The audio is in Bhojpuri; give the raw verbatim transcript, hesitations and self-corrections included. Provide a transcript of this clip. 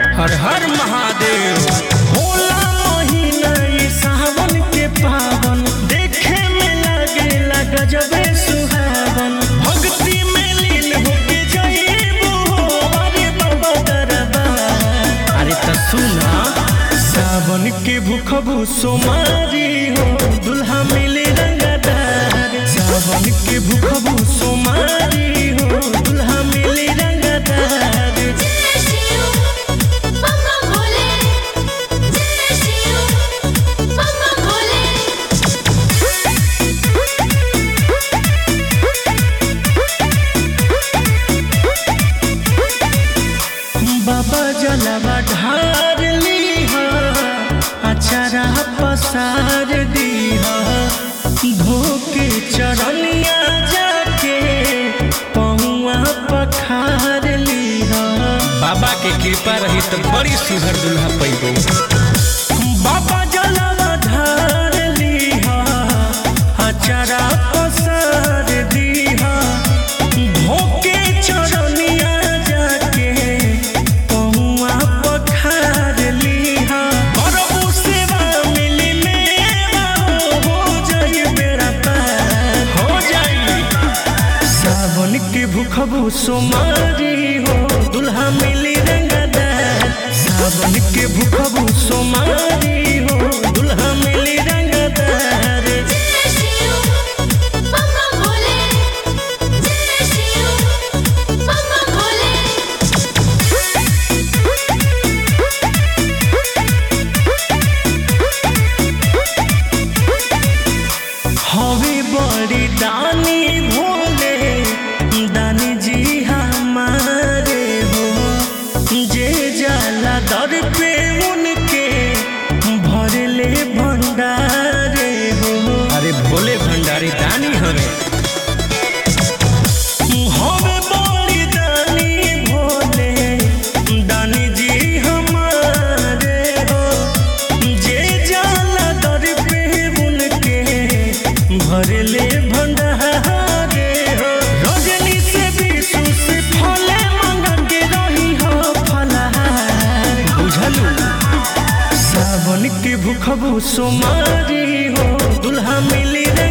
हर हर महादेव। होला महीना ये सावन के पावन, देखे में लागेला गजबे सुहावन। भक्ति में लीन होके जाइबू अरे बाबा दरबार। अरे त सुना सावन के भूखबू सोमारी हो, दुल्हा मिले रंगदार। सावन के भूखबू सोमारी हो, दुल्हा मिले रंगदार। बाबा जलवा ढार लीहा, अचारा पसार दीहा। धोके चरनिया जाके पहुआ पखार लीहा। बाबा के कृपा रही तो बड़ी सुघर दुल्हा पैबो। बाबा जलवा ढार लीहा, अचारा पसार दीहा। धोके चरनिया जाके पहुआ पखार लीहा। करबू सेवा मिली मेवा, हो जाई बेड़ा पार, हो जाई। सावन के भूखबू सोमारी हो, दुल्हा मिली रंगदार। सावन के भूखबू सोमारी हो, दुल्हा मिली रंगदार। हवे बड़ी दानी भोले, दानी जी हमारे हो। जे जाला दर पे उनके भरले भंडारे हो। अरे भोले भंडारी दानी हवे। हवे बड़ी दानी भोले, दानी जी हमारे हो। जे जाला दर पे उनके भरले भंडारे हो। रजनी से विष्णु से फले मांगा के रही हो फलहार। बुझलू सावन के भूखबू सोमारी हो, दुल्हा मिली रे